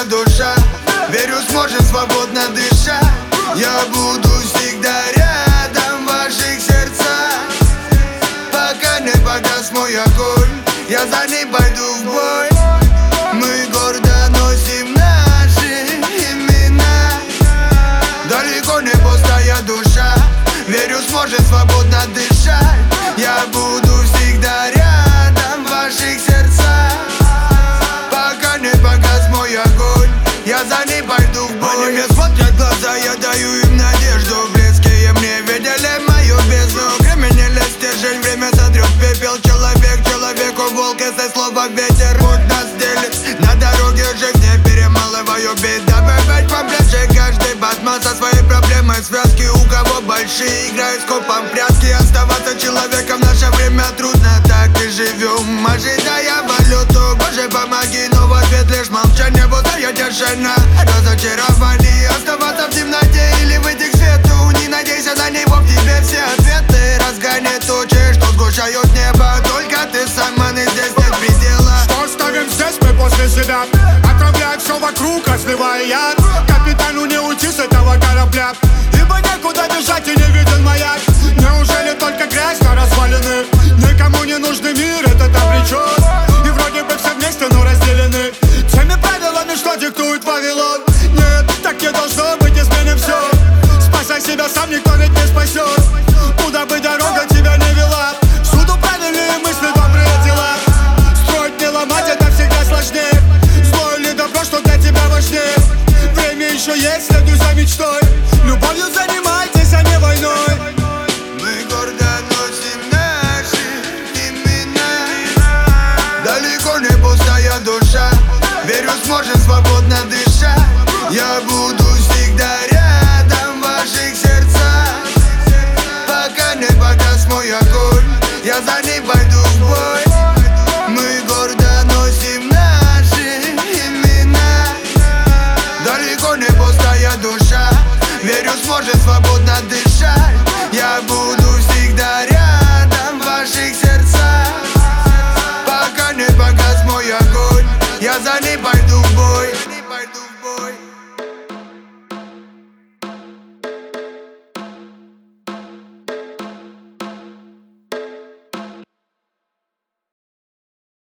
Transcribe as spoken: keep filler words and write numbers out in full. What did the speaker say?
пустая душа. Верю, сможем свободно дышать. Я буду всегда рядом в ваших сердцах. Пока не погас мой огонь, я за ним пойду в бой. Мы гордо носим наши имена. Далеко не пустая душа. Верю, сможем свободно дышать. Я буду всегда рядом в ваших сердцах. Пока не погас мой огонь, я за ним пойду в бой. Они мне смотрят в глаза, я даю им надежду. Близкие мне видели мою бездну. Кременили стержень, время сотрет пепел. Человек человеку волк, если слово ветер. Путь нас делит, на дороге жизни перемалываю беда. Бывать поближе, каждый батман со своей проблемой. Связки у кого большие, играют с копом прятки. Оставаться человеком в наше время трудно, так и живем, ожидая валюту. Боже, помоги, но в ответ лишь молчание. Будто тишина, разочарование. Оставаться в темноте или выйти к свету. Не надейся на него, в тебе все ответы. Разгонит тучи, что сгущают небо. Только ты сам, и здесь нет предела. Что оставим здесь мы после себя? Отравляем все вокруг, разливая яд. Капитану не уйти с этого корабля, ибо некуда бежать и не виден маяк. Неужели только грязь на развалины? Никому не нужный мир, этот обречен. И вроде бы все вместе, но разделены теми правилами, что диктует Вавилон. Нет, так не должно быть, изменим все. Спасай себя сам, никто ведь не спасет. Куда бы дорога тебя не вела, всюду правильные мысли, добрые дела. Строить, не ломать, это всегда сложнее. Зло или добро, что для тебя важнее. Время еще есть, следуй за мечтой. Любовью занимайтесь, а не войной. Мы гордо носим наши имена. Далеко не пустая душа. Верю, сможем свободно дышать. Я буду всегда рядом в ваших сердцах. Пока не погас мой огонь, я за ним пойду в бой. Мы гордо носим наши имена. Далеко не пустая душа. Верю, сможем свободно дышать. Я буду всегда рядом в ваших сердцах. Пока не погас мой огонь, я за ним пойду.